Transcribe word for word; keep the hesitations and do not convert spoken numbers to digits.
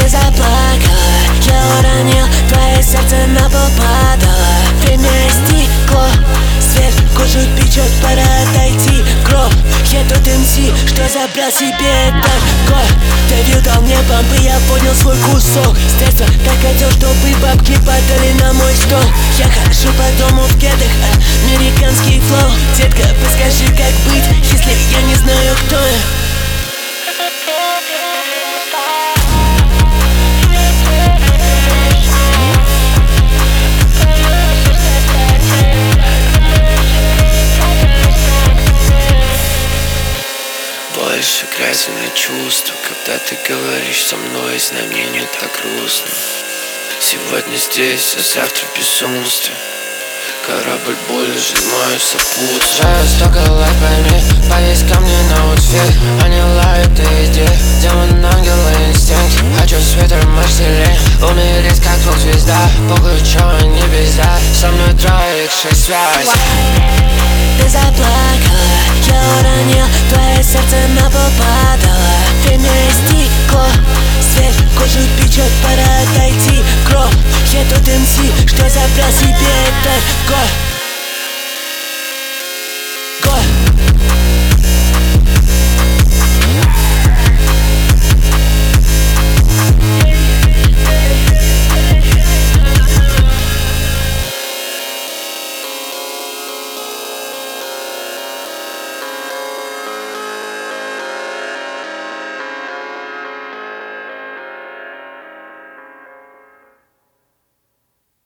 Ты заплакала, я уронил твое сердце на пол падало. Время и стекло, свет кожу печет, пора отойти. Гроб, я тот эм си, что забрал себе такой. Ты видал мне бомбы, я понял свой кусок. С детства так хотел, чтобы бабки падали на мой стол. Я хожу по дому в кедах, американский флоу. Детка, подскажи, как быть, если я не знаю, кто я. Больше грязи на чувства, когда ты говоришь со мной, с нами мне не так грустно. Сегодня здесь, а завтра безумстве. Корабль боли сжимаю сопутствие. Жаль, столько лайк, пойми, повесь ко мне на утфе. Они лают и иди, демон, ангел и инстинкт. Хочу свитер, мастелей, умереть как двух звезда. Похуй, чё, не беда, со мной троих шесть связь. Ты заплакала, я уронил твое сердце на пол падало. Время и стекло, свет кожу печет, пора отойти. Гроб, я тот эм си, что забрал себе такой.